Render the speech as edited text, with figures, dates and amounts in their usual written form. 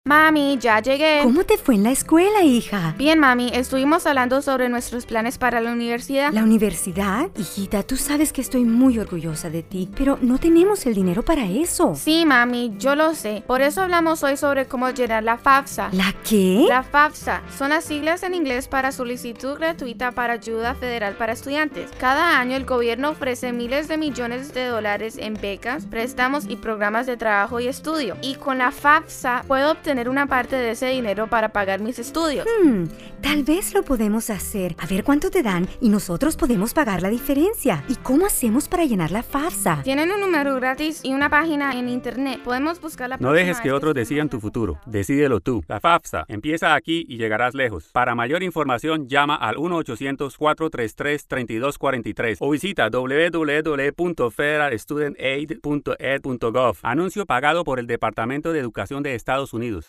Mami, ya llegué. ¿Cómo te fue en la escuela, hija? Bien, mami, estuvimos hablando sobre nuestros planes para la universidad. ¿La universidad? Hijita, tú sabes que estoy muy orgullosa de ti, pero no tenemos el dinero para eso. Sí, mami, yo lo sé. Por eso hablamos hoy sobre cómo llenar la FAFSA. ¿La qué? La FAFSA son las siglas en inglés para Solicitud Gratuita para Ayuda Federal para Estudiantes. Cada año el gobierno ofrece miles de millones de dólares en becas, préstamos y programas de trabajo y estudio. Y con la FAFSA puedo obtener una parte de ese dinero para pagar mis estudios. Tal vez lo podemos hacer. A ver cuánto te dan y nosotros podemos pagar la diferencia. ¿Y cómo hacemos para llenar la FAFSA? Tienen un número gratis y una página en internet. Podemos buscar la No dejes que otros decidan tu futuro. Decídelo tú. La FAFSA. Empieza aquí y llegarás lejos. Para mayor información, llama al 1-800-433-3243 o visita www.federalstudentaid.ed.gov. Anuncio pagado por el Departamento de Educación de Estados Unidos.